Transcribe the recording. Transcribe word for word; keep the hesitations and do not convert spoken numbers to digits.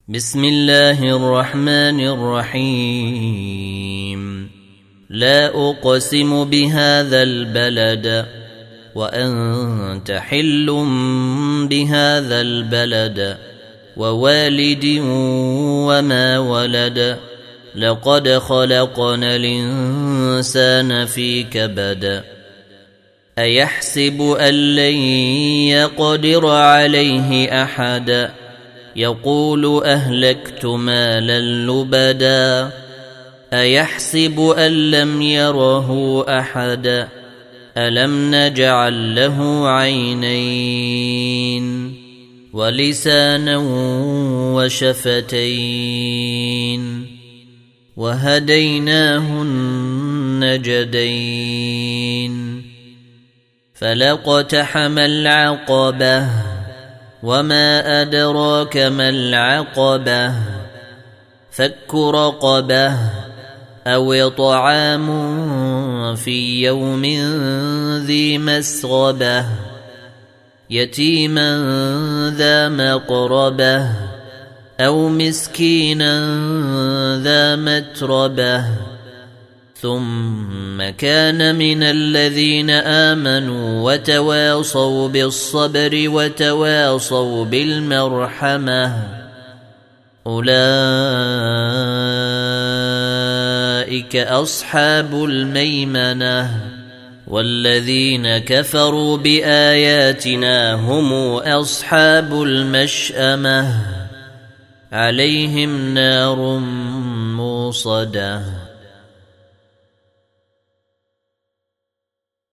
بسم الله الرحمن الرحيم لا أقسم بهذا البلد وأنت حل بهذا البلد ووالد وما ولد لقد خلقنا الإنسان في كبد أيحسب أن لن يقدر عليه أحد يقول أهلكت مالا لبدا أيحسب أن لم يره أحد ألم نجعل له عينين ولسانا وشفتين وهديناه النجدين فلاقتحم العقبة وما أدراك ما العقبة فك رقبة أو طعام في يوم ذي مسغبة يتيما ذا مقربة أو مسكينا ذا متربة ثم كان من الذين آمنوا وتواصوا بالصبر وتواصوا بالمرحمة أولئك أصحاب الميمنة والذين كفروا بآياتنا هم أصحاب المشأمة عليهم نار موصدة.